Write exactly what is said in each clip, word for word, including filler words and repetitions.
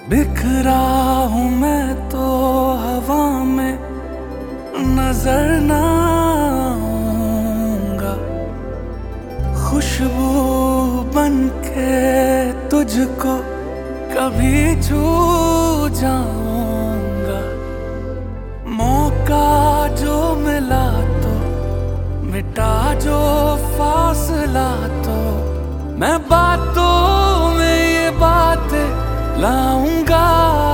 बिखरा हूँ मैं तो हवा में, नजर ना आऊंगा। खुशबू बन के तुझको कभी छू जाऊंगा। मौका जो मिला तो मिटा जो फासला, तो मैं बातों में ये बातें लाऊंगा।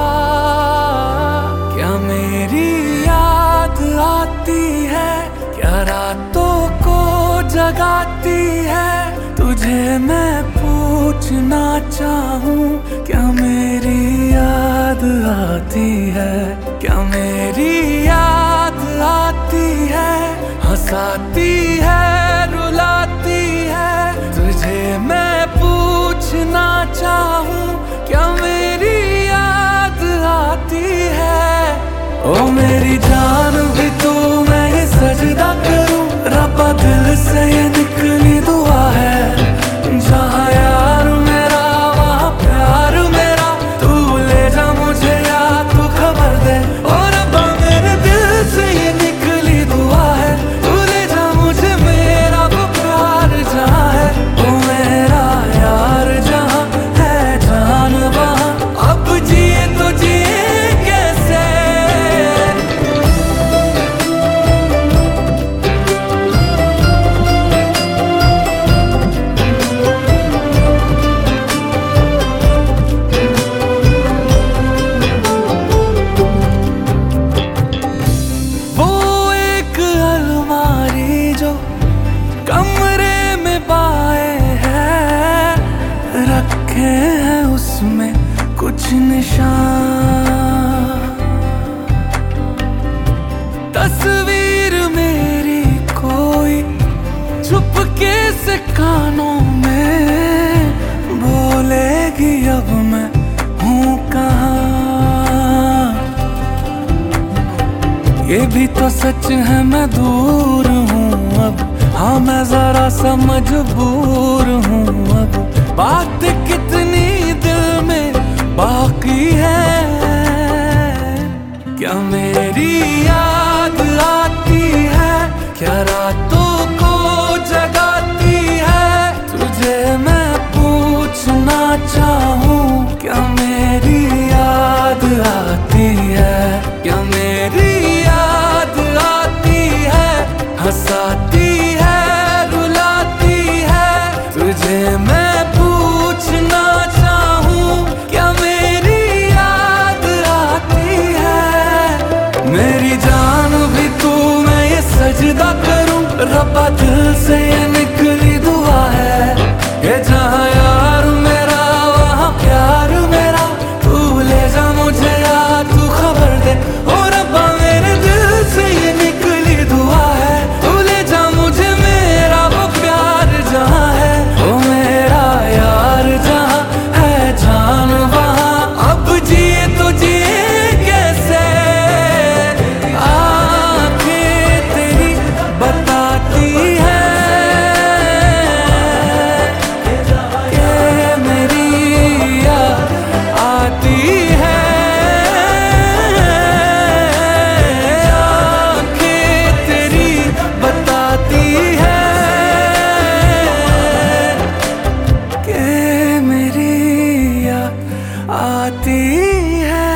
क्या मेरी याद आती है, क्या रातों को जगाती है? तुझे मैं पूछना चाहूं, क्या मेरी याद आती है? क्या मेरी याद आती है? हंसाती है, रुलाती है? तुझे मैं पूछना चाहूं, क्या मेरी याद आती है? ओ मेरी जान भी तू, मैं ये सजदा करूं। रब्बा दिल से ये निकली दुआ है, जहाँ यार मेरा वहाँ प्यार मेरा। तू ले जा मुझे या तू खबर दे, और रब्बा मेरे दिल से ये निकली दुआ है। तू ले जा मुझे, मेरा वो प्यार जहाँ है, ओ मेरा यार जहाँ है, जान वहाँ। अब जिए तो जिए कैसे? कमरे में पाए हैं, रखे हैं उसमें कुछ निशान। तस्वीर मेरी कोई चुपके से कानों में बोलेगी, अब मैं हूँ कहाँ? ये भी तो सच है मैं दूर हूँ अब, हाँ मैं जरा सा मजबूर हूँ अब। बात कितनी दिल में बाकी है, क्या मेरी याद आती है? क्या रातों को जगाती है? तुझे मैं पूछना चाहूँ, क्या मेरी याद आती है? क्या मेरी याद आती है? हंसाती है, रुलाती है? तुझे मैं पूछना चाहूं, क्या मेरी याद आती है? मेरी जान भी तू, मैं ये सजदा करूं। रब्बा दिल से ये निकली दुआ है, ये जहाँ यार मेरा वहाँ प्यार मेरा। तू ले जा मुझे या तू खबर दे, ओ रब्बा मेरे दिल से ये निकली दुआ है। तू ले जा मुझे, मेरा वो प्यार जहाँ है, ओ मेरा यार जहाँ है, जान वहाँ। अब जिए तो जिए कैसे? आंखें तेरी बताती है कि मेरी याद आती है। आंखें तेरी बताती है कि मेरी याद आती है।